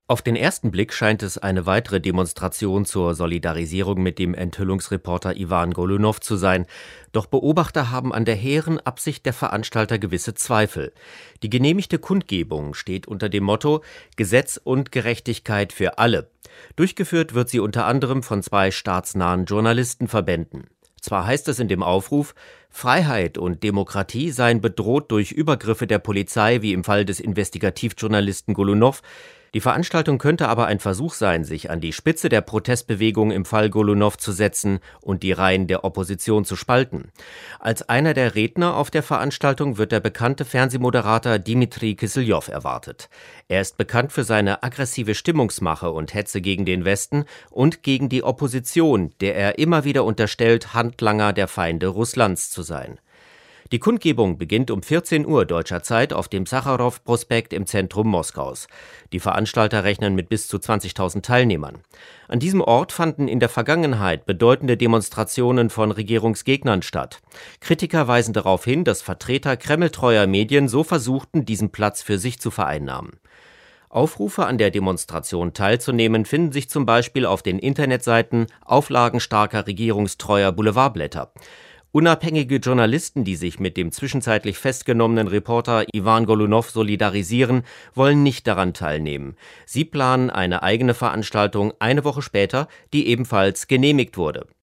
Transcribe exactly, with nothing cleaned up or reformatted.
Auf den ersten Blick scheint es eine weitere Demonstration zur Solidarisierung mit dem Enthüllungsreporter Iwan Golunow zu sein. Doch Beobachter haben an der hehren Absicht der Veranstalter gewisse Zweifel. Die genehmigte Kundgebung steht unter dem Motto Gesetz und Gerechtigkeit für alle. Durchgeführt wird sie unter anderem von zwei staatsnahen Journalistenverbänden. Zwar heißt es in dem Aufruf, Freiheit und Demokratie seien bedroht durch Übergriffe der Polizei, wie im Fall des Investigativjournalisten Golunow. Die Veranstaltung könnte aber ein Versuch sein, sich an die Spitze der Protestbewegung im Fall Golunow zu setzen und die Reihen der Opposition zu spalten. Als einer der Redner auf der Veranstaltung wird der bekannte Fernsehmoderator Dmitri Kisseljow erwartet. Er ist bekannt für seine aggressive Stimmungsmache und Hetze gegen den Westen und gegen die Opposition, der er immer wieder unterstellt, Handlanger der Feinde Russlands zu sein. Die Kundgebung beginnt um vierzehn Uhr deutscher Zeit auf dem Sacharow-Prospekt im Zentrum Moskaus. Die Veranstalter rechnen mit bis zu zwanzigtausend Teilnehmern. An diesem Ort fanden in der Vergangenheit bedeutende Demonstrationen von Regierungsgegnern statt. Kritiker weisen darauf hin, dass Vertreter kremltreuer Medien so versuchten, diesen Platz für sich zu vereinnahmen. Aufrufe, an der Demonstration teilzunehmen, finden sich zum Beispiel auf den Internetseiten auflagenstarker regierungstreuer Boulevardblätter. Unabhängige Journalisten, die sich mit dem zwischenzeitlich festgenommenen Reporter Iwan Golunow solidarisieren, wollen nicht daran teilnehmen. Sie planen eine eigene Veranstaltung eine Woche später, die ebenfalls genehmigt wurde.